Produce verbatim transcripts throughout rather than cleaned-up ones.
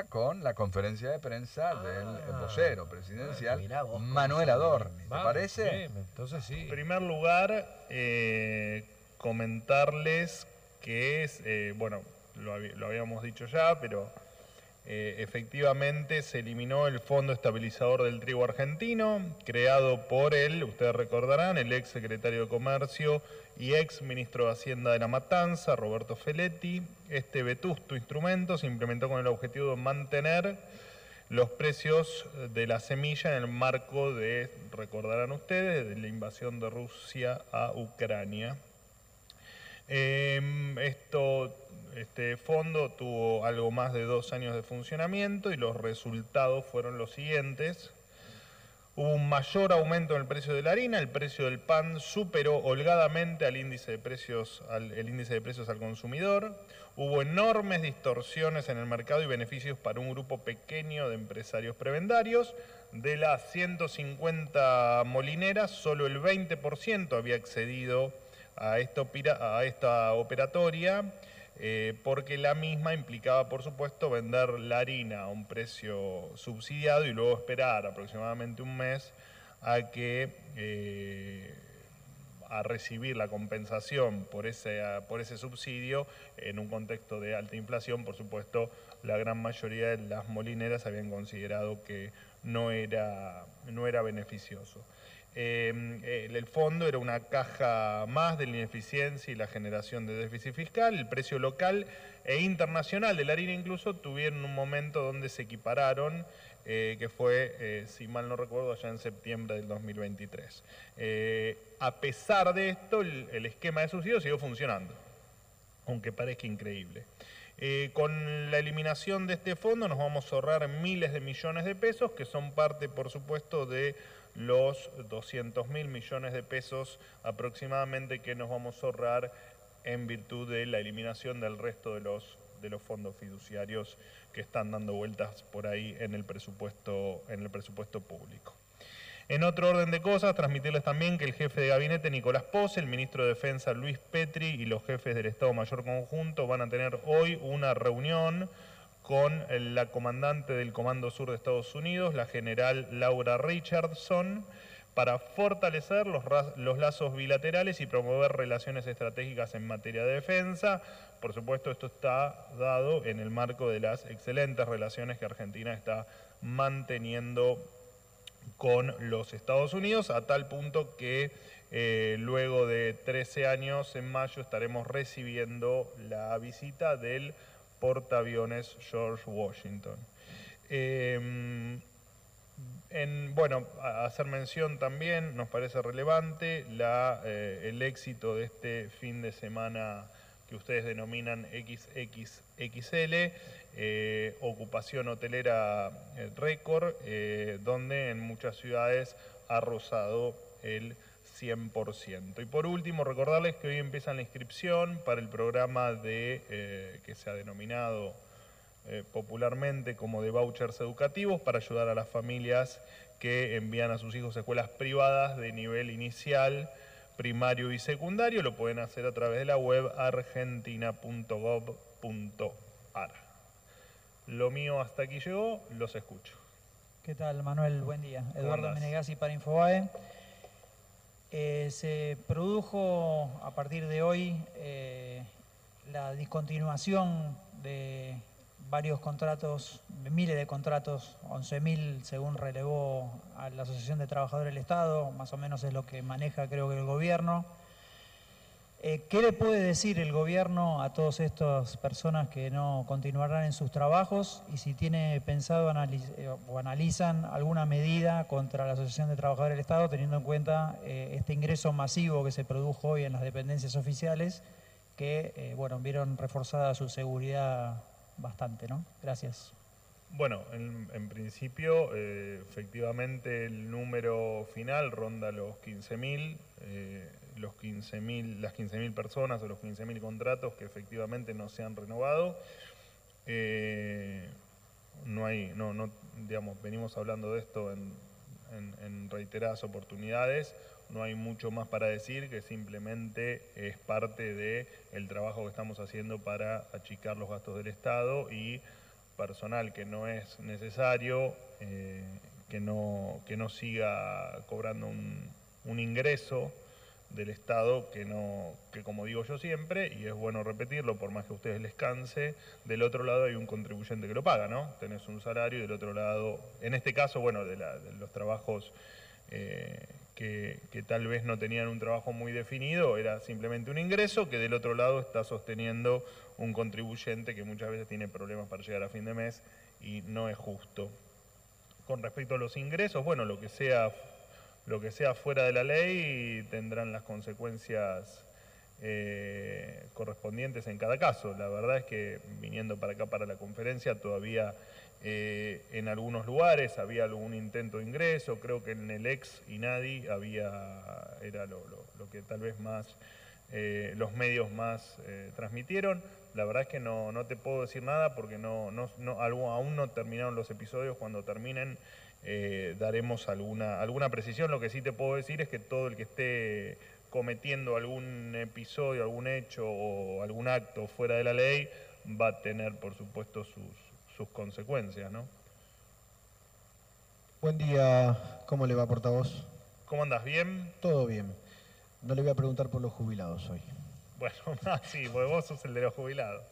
con la conferencia de prensa ah, del vocero presidencial, vos, Manuel Adorni. ¿Te Vamos, parece? Bien, entonces sí. En primer lugar, eh, comentarles que es, eh, bueno, lo, hab lo habíamos dicho ya, pero eh, efectivamente se eliminó el Fondo Estabilizador del Trigo Argentino, creado por él, ustedes recordarán, el ex secretario de Comercio y ex ministro de Hacienda de La Matanza, Roberto Feletti. Este vetusto instrumento se implementó con el objetivo de mantener los precios de la semilla en el marco de, recordarán ustedes, de la invasión de Rusia a Ucrania. Eh, esto, este fondo tuvo algo más de dos años de funcionamiento y los resultados fueron los siguientes. Hubo un mayor aumento en el precio de la harina, el precio del pan superó holgadamente al índice de precios, al, el índice de precios al consumidor. Hubo enormes distorsiones en el mercado y beneficios para un grupo pequeño de empresarios prebendarios. De las ciento cincuenta molineras, solo el veinte por ciento había accedido a esta, a esta operatoria, eh, porque la misma implicaba, por supuesto, vender la harina a un precio subsidiado y luego esperar aproximadamente un mes a que eh, a recibir la compensación por ese, por ese subsidio en un contexto de alta inflación. Por supuesto, la gran mayoría de las molineras habían considerado que no era, no era beneficioso. Eh, el fondo era una caja más de la ineficiencia y la generación de déficit fiscal. El precio local e internacional de la harina incluso tuvieron un momento donde se equipararon, eh, que fue, eh, si mal no recuerdo, allá en septiembre del dos mil veintitrés. Eh, a pesar de esto, el, el esquema de subsidio siguió funcionando, aunque parezca increíble. Eh, con la eliminación de este fondo nos vamos a ahorrar miles de millones de pesos, que son parte, por supuesto, de los doscientos mil millones de pesos aproximadamente que nos vamos a ahorrar en virtud de la eliminación del resto de los, de los fondos fiduciarios que están dando vueltas por ahí en el presupuesto, en el presupuesto público. En otro orden de cosas, transmitirles también que el jefe de gabinete Nicolás Pose, el ministro de Defensa Luis Petri y los jefes del Estado Mayor Conjunto van a tener hoy una reunión con la comandante del Comando Sur de Estados Unidos, la general Laura Richardson, para fortalecer los, los lazos bilaterales y promover relaciones estratégicas en materia de defensa. Por supuesto, esto está dado en el marco de las excelentes relaciones que Argentina está manteniendo con los Estados Unidos, a tal punto que eh, luego de trece años, en mayo, estaremos recibiendo la visita del portaaviones George Washington. Eh, en, bueno, a hacer mención también, nos parece relevante, la, eh, el éxito de este fin de semana que ustedes denominan equis equis equis ele, eh, ocupación hotelera eh, récord, eh, donde en muchas ciudades ha rozado el cien por ciento. Y por último, recordarles que hoy empieza la inscripción para el programa de, eh, que se ha denominado eh, popularmente como de vouchers educativos para ayudar a las familias que envían a sus hijos a escuelas privadas de nivel inicial, primario y secundario. Lo pueden hacer a través de la web argentina punto gov punto ar. Lo mío hasta aquí llegó, los escucho. ¿Qué tal, Manuel? Buen día. Eduardo Menegazzi para Infobae. Eh, se produjo a partir de hoy eh, la discontinuación de varios contratos, miles de contratos, once mil según relevó a la Asociación de Trabajadores del Estado, más o menos es lo que maneja creo que el gobierno. Eh, ¿Qué le puede decir el gobierno a todas estas personas que no continuarán en sus trabajos y si tiene pensado analiz o analizan alguna medida contra la Asociación de Trabajadores del Estado teniendo en cuenta eh, este ingreso masivo que se produjo hoy en las dependencias oficiales que, eh, bueno, vieron reforzada su seguridad bastante, ¿no? Gracias. Bueno, en, en principio, eh, efectivamente el número final ronda los quince mil, eh, los quince mil, las quince mil personas o los quince mil contratos que efectivamente no se han renovado. Eh, no hay, no, no, digamos, venimos hablando de esto en, en, en reiteradas oportunidades. No hay mucho más para decir, que simplemente es parte del trabajo que estamos haciendo para achicar los gastos del Estado y personal que no es necesario, eh, que, no, que no siga cobrando un, un ingreso del Estado que, no, que como digo yo siempre, y es bueno repetirlo por más que a ustedes les canse, del otro lado hay un contribuyente que lo paga, ¿no? Tenés un salario y del otro lado, en este caso, bueno, de, la, de los trabajos eh, que, que tal vez no tenían un trabajo muy definido, era simplemente un ingreso que del otro lado está sosteniendo un contribuyente que muchas veces tiene problemas para llegar a fin de mes y no es justo. Con respecto a los ingresos, bueno, lo que sea... Lo que sea fuera de la ley tendrán las consecuencias eh, correspondientes en cada caso. La verdad es que viniendo para acá para la conferencia todavía eh, en algunos lugares había algún intento de ingreso, creo que en el ex INADI había, era lo, lo, lo que tal vez más eh, los medios más eh, transmitieron. La verdad es que no, no te puedo decir nada porque no, no, no, aún no terminaron los episodios. Cuando terminen eh, daremos alguna, alguna precisión. Lo que sí te puedo decir es que todo el que esté cometiendo algún episodio, algún hecho o algún acto fuera de la ley va a tener, por supuesto, sus, sus consecuencias, ¿no? Buen día, ¿cómo le va, portavoz? ¿Cómo andas? ¿Bien? Todo bien. No le voy a preguntar por los jubilados hoy. Bueno, sí, porque vos sos el de los jubilados.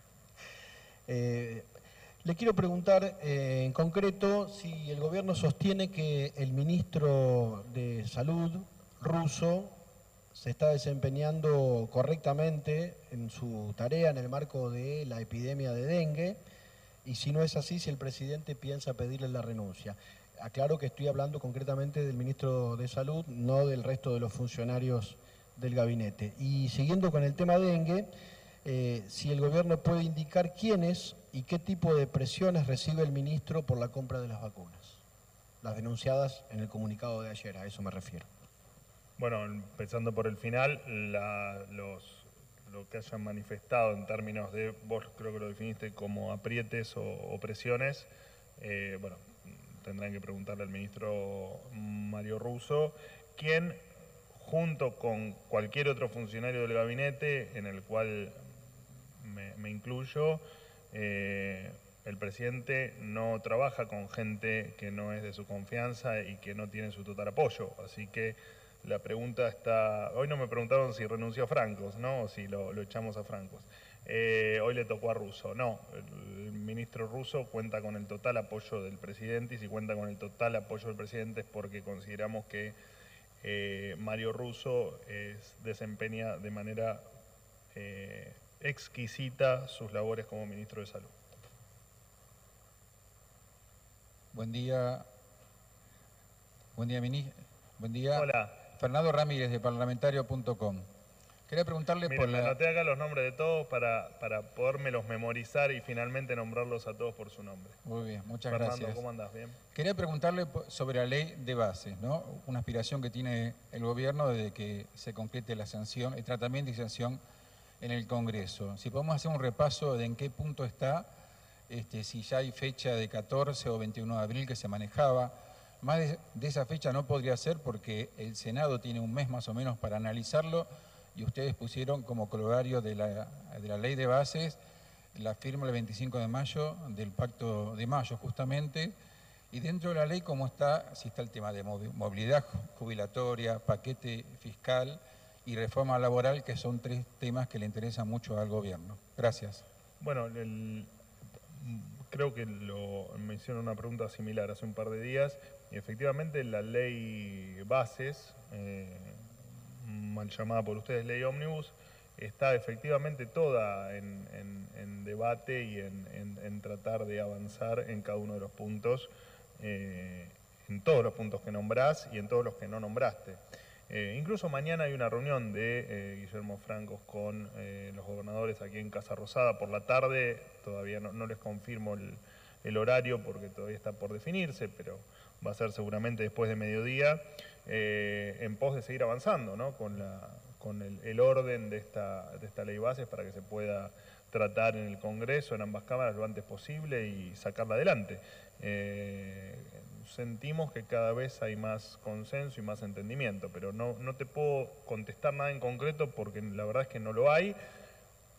Eh, le quiero preguntar eh, en concreto si el gobierno sostiene que el ministro de Salud, Russo, se está desempeñando correctamente en su tarea en el marco de la epidemia de dengue, y si no es así, si el presidente piensa pedirle la renuncia. Aclaro que estoy hablando concretamente del ministro de Salud, no del resto de los funcionarios del gabinete. Y siguiendo con el tema dengue, eh, si el gobierno puede indicar quiénes y qué tipo de presiones recibe el ministro por la compra de las vacunas, las denunciadas en el comunicado de ayer, a eso me refiero. Bueno, empezando por el final, la, los, lo que hayan manifestado en términos de, vos creo que lo definiste como aprietes o, o presiones, eh, bueno, tendrán que preguntarle al ministro Mario Russo, quien junto con cualquier otro funcionario del gabinete, en el cual me, me incluyo, eh, el presidente no trabaja con gente que no es de su confianza y que no tiene su total apoyo. Así que la pregunta está... Hoy no me preguntaron si renunció a Francos, ¿no? O si lo, lo echamos a Francos. Eh, hoy le tocó a Russo. No, el ministro Russo cuenta con el total apoyo del presidente, y si cuenta con el total apoyo del presidente es porque consideramos que Eh, Mario Russo es, desempeña de manera eh, exquisita sus labores como ministro de Salud. Buen día. Buen día, ministro. Buen día. Hola. Fernando Ramírez, de parlamentario punto com. Quería preguntarle Mire, por me la... anoté acá los nombres de todos para, para podérmelos memorizar y finalmente nombrarlos a todos por su nombre. Muy bien, muchas Fernando, gracias. ¿cómo andás? ¿Bien? Quería preguntarle sobre la ley de bases, ¿no? Una aspiración que tiene el gobierno desde que se concrete la sanción, el tratamiento y sanción en el Congreso. Si podemos hacer un repaso de en qué punto está, este, si ya hay fecha de catorce o veintiuno de abril que se manejaba. Más de, de esa fecha no podría ser porque el Senado tiene un mes más o menos para analizarlo, y ustedes pusieron como corolario de la, de la ley de bases la firma el veinticinco de mayo del Pacto de Mayo justamente, y dentro de la ley cómo está, si está el tema de movilidad jubilatoria, paquete fiscal y reforma laboral, que son tres temas que le interesan mucho al gobierno. Gracias. Bueno, el, creo que lo, me hicieron una pregunta similar hace un par de días, y efectivamente la ley bases, eh, mal llamada por ustedes ley ómnibus, está efectivamente toda en, en, en debate y en, en, en tratar de avanzar en cada uno de los puntos, eh, en todos los puntos que nombrás y en todos los que no nombraste. Eh, incluso mañana hay una reunión de eh, Guillermo Francos con eh, los gobernadores aquí en Casa Rosada por la tarde. Todavía no, no les confirmo el, el horario porque todavía está por definirse, pero va a ser seguramente después de mediodía, eh, en pos de seguir avanzando, ¿no? con, la, con el, el orden de esta, de esta ley bases para que se pueda tratar en el Congreso, en ambas cámaras, lo antes posible y sacarla adelante. Eh, sentimos que cada vez hay más consenso y más entendimiento, pero no, no te puedo contestar nada en concreto porque la verdad es que no lo hay.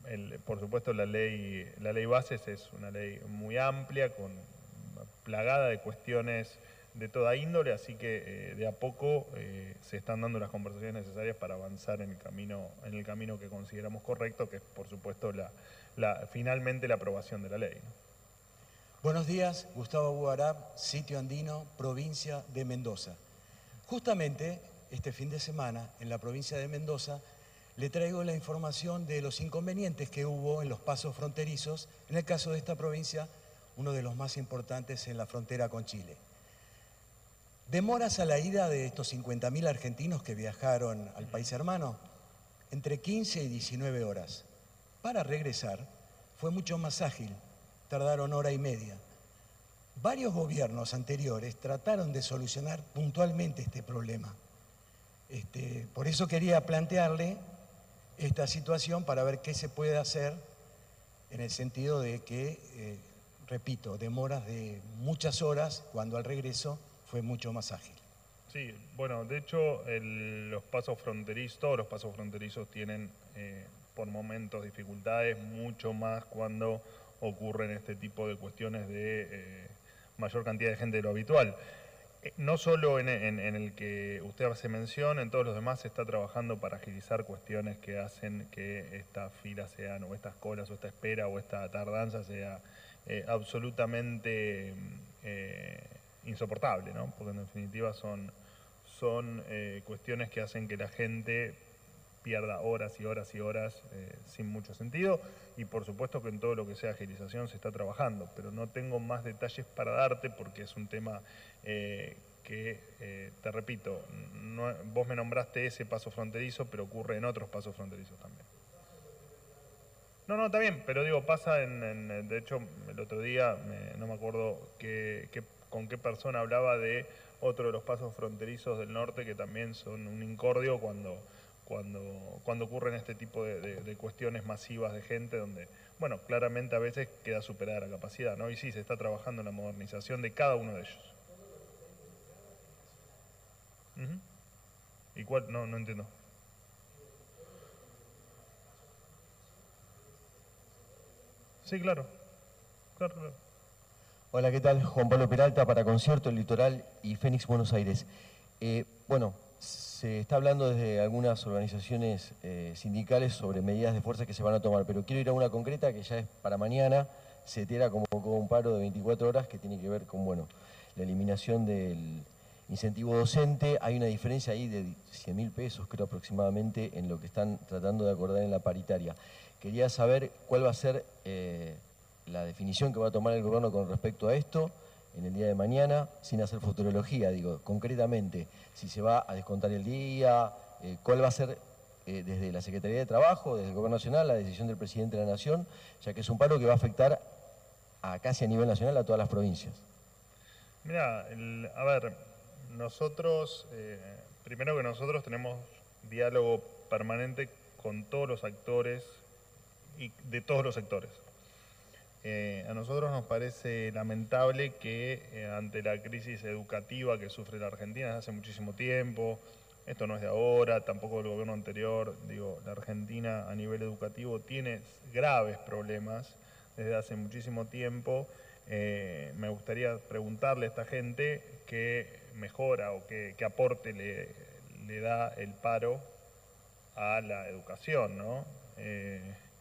el, por supuesto la ley, la ley bases es una ley muy amplia, con, plagada de cuestiones de toda índole, así que eh, de a poco eh, se están dando las conversaciones necesarias para avanzar en el camino, en el camino que consideramos correcto, que es por supuesto la, la, finalmente la aprobación de la ley, ¿no? Buenos días, Gustavo Buarab, Sitio Andino, provincia de Mendoza. Justamente este fin de semana en la provincia de Mendoza le traigo la información de los inconvenientes que hubo en los pasos fronterizos, en el caso de esta provincia, uno de los más importantes en la frontera con Chile. Demoras a la ida de estos cincuenta mil argentinos que viajaron al país hermano, entre quince y diecinueve horas. Para regresar fue mucho más ágil, tardaron hora y media. Varios gobiernos anteriores trataron de solucionar puntualmente este problema. Este, por eso quería plantearle esta situación para ver qué se puede hacer en el sentido de que, eh, repito, demoras de muchas horas cuando al regreso fue mucho más ágil. Sí, bueno, de hecho el, los pasos fronterizos, todos los pasos fronterizos tienen eh, por momentos dificultades, mucho más cuando ocurren este tipo de cuestiones de eh, mayor cantidad de gente de lo habitual. Eh, no solo en, en, en el que usted hace mención, en todos los demás se está trabajando para agilizar cuestiones que hacen que estas filas sean, o estas colas, o esta espera, o esta tardanza sea eh, absolutamente eh, insoportable, ¿no? Porque en definitiva son, son eh, cuestiones que hacen que la gente pierda horas y horas y horas eh, sin mucho sentido, y por supuesto que en todo lo que sea agilización se está trabajando, pero no tengo más detalles para darte porque es un tema eh, que, eh, te repito, no, vos me nombraste ese paso fronterizo, pero ocurre en otros pasos fronterizos también. No, no, está bien, pero digo, pasa en, en de hecho, el otro día, me, no me acuerdo que, que, con qué persona hablaba de otro de los pasos fronterizos del norte que también son un incordio cuando... Cuando, cuando ocurren este tipo de, de, de cuestiones masivas de gente donde, bueno, claramente a veces queda superada la capacidad, ¿no? Y sí, se está trabajando en la modernización de cada uno de ellos. Uh-huh. ¿Y cuál? No, no entiendo. Sí, claro. Claro, claro. Hola, ¿qué tal? Juan Pablo Peralta para Concierto, El Litoral y Fénix, Buenos Aires. Eh, bueno... Se está hablando desde algunas organizaciones eh, sindicales sobre medidas de fuerza que se van a tomar, pero quiero ir a una concreta que ya es para mañana. CETERA convocó un paro de veinticuatro horas que tiene que ver con, bueno, la eliminación del incentivo docente. Hay una diferencia ahí de cien mil pesos, creo aproximadamente, en lo que están tratando de acordar en la paritaria. Quería saber cuál va a ser eh, la definición que va a tomar el gobierno con respecto a esto en el día de mañana, sin hacer futurología, digo, concretamente, si se va a descontar el día, eh, cuál va a ser eh, desde la Secretaría de Trabajo, desde el Gobierno Nacional, la decisión del Presidente de la Nación, ya que es un paro que va a afectar a casi a nivel nacional a todas las provincias. Mira, el, a ver, nosotros, eh, primero que nosotros tenemos diálogo permanente con todos los actores y de todos los sectores. Eh, a nosotros nos parece lamentable que eh, ante la crisis educativa que sufre la Argentina desde hace muchísimo tiempo, esto no es de ahora, tampoco del gobierno anterior, digo, la Argentina a nivel educativo tiene graves problemas desde hace muchísimo tiempo. Eh, me gustaría preguntarle a esta gente qué mejora o qué, qué aporte le, le da el paro a la educación, ¿no? Eh,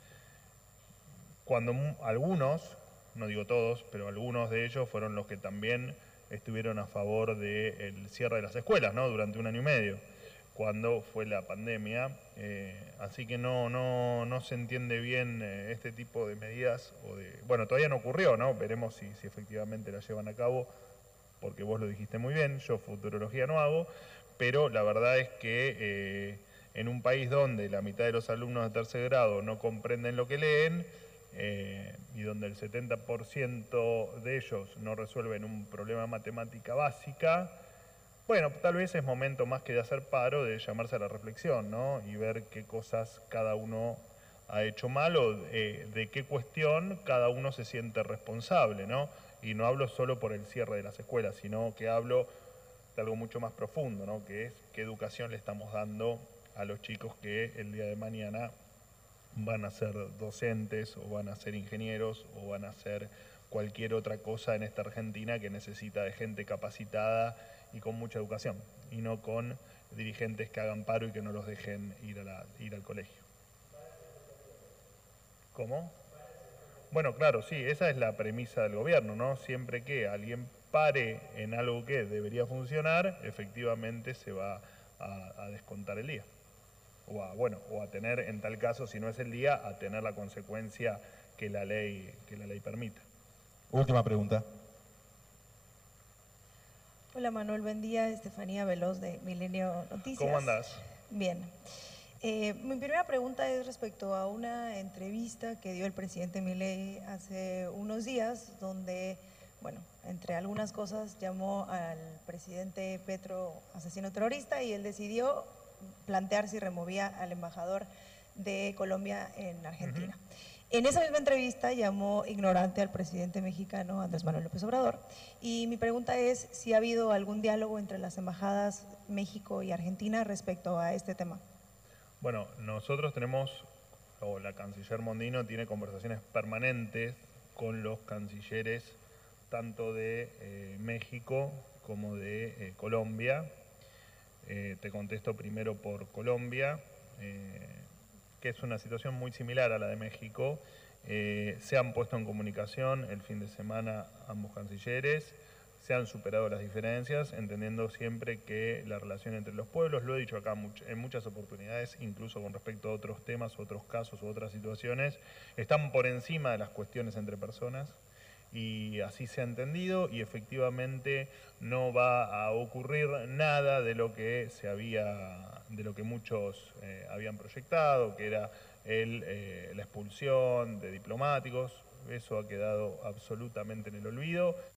Cuando algunos, no digo todos, pero algunos de ellos fueron los que también estuvieron a favor del cierre de las escuelas, ¿no? Durante un año y medio, cuando fue la pandemia. Eh, así que no, no, no se entiende bien eh, este tipo de medidas. O de, bueno, todavía no ocurrió, ¿no? Veremos si, si efectivamente la llevan a cabo, porque vos lo dijiste muy bien, yo futurología no hago, pero la verdad es que eh, en un país donde la mitad de los alumnos de tercer grado no comprenden lo que leen, Eh, y donde el setenta por ciento de ellos no resuelven un problema de matemática básica, bueno, tal vez es momento más que de hacer paro, de llamarse a la reflexión, ¿no? Y ver qué cosas cada uno ha hecho mal o eh, de qué cuestión cada uno se siente responsable, ¿no? Y no hablo solo por el cierre de las escuelas, sino que hablo de algo mucho más profundo, ¿no? Que es qué educación le estamos dando a los chicos que el día de mañana van a ser docentes o van a ser ingenieros o van a ser cualquier otra cosa en esta Argentina que necesita de gente capacitada y con mucha educación, y no con dirigentes que hagan paro y que no los dejen ir, a la, ir al colegio. ¿Cómo? Bueno, claro, sí, esa es la premisa del gobierno, ¿no? Siempre que alguien pare en algo que debería funcionar, efectivamente se va a, a descontar el día. O a, bueno, o a tener, en tal caso, si no es el día, a tener la consecuencia que la ley, que la ley permita. Última pregunta. Hola Manuel, buen día. Estefanía Veloz de Milenio Noticias. ¿Cómo andás? Bien. Eh, mi primera pregunta es respecto a una entrevista que dio el presidente Milei hace unos días, donde, bueno, entre algunas cosas llamó al presidente Petro asesino terrorista y él decidió plantear si removía al embajador de Colombia en Argentina. Uh-huh. En esa misma entrevista llamó ignorante al presidente mexicano Andrés Manuel López Obrador. Y mi pregunta es si ha habido algún diálogo entre las embajadas México y Argentina respecto a este tema. Bueno, nosotros tenemos, o la canciller Mondino tiene conversaciones permanentes con los cancilleres tanto de eh, México como de eh, Colombia. Eh, te contesto primero por Colombia, eh, que es una situación muy similar a la de México. Eh, se han puesto en comunicación el fin de semana ambos cancilleres, se han superado las diferencias, entendiendo siempre que la relación entre los pueblos, lo he dicho acá en muchas oportunidades, incluso con respecto a otros temas, otros casos u otras situaciones, están por encima de las cuestiones entre personas. Y así se ha entendido y efectivamente no va a ocurrir nada de lo que se había, de lo que muchos eh, habían proyectado, que era el, eh, la expulsión de diplomáticos. Eso ha quedado absolutamente en el olvido.